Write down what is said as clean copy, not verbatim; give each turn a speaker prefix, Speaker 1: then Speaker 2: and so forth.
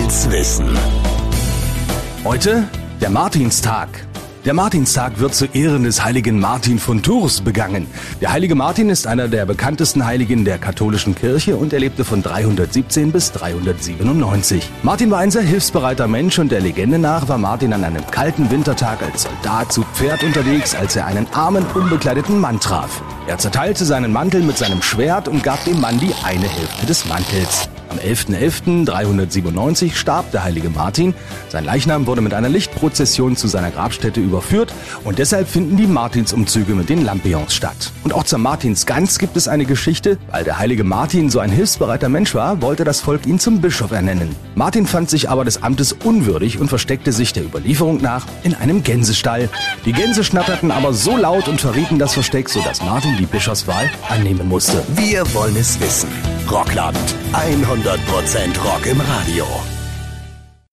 Speaker 1: will's wissen?
Speaker 2: Heute der Martinstag. Der Martinstag wird zu Ehren des heiligen Martin von Tours begangen. Der heilige Martin ist einer der bekanntesten Heiligen der katholischen Kirche und er lebte von 317 bis 397. Martin war ein sehr hilfsbereiter Mensch und der Legende nach war Martin an einem kalten Wintertag als Soldat zu Pferd unterwegs, als er einen armen, unbekleideten Mann traf. Er zerteilte seinen Mantel mit seinem Schwert und gab dem Mann die eine Hälfte des Mantels. Am 11.11.397 starb der heilige Martin. Sein Leichnam wurde mit einer Lichtprozession zu seiner Grabstätte überführt und deshalb finden die Martinsumzüge mit den Lampions statt. Und auch zur Martinsgans gibt es eine Geschichte. Weil der heilige Martin so ein hilfsbereiter Mensch war, wollte das Volk ihn zum Bischof ernennen. Martin fand sich aber des Amtes unwürdig und versteckte sich der Überlieferung nach in einem Gänsestall. Die Gänse schnatterten aber so laut und verrieten das Versteck, sodass Martin die Bischofswahl annehmen musste.
Speaker 1: Wir wollen es wissen. Rockland. 100% Rock im Radio.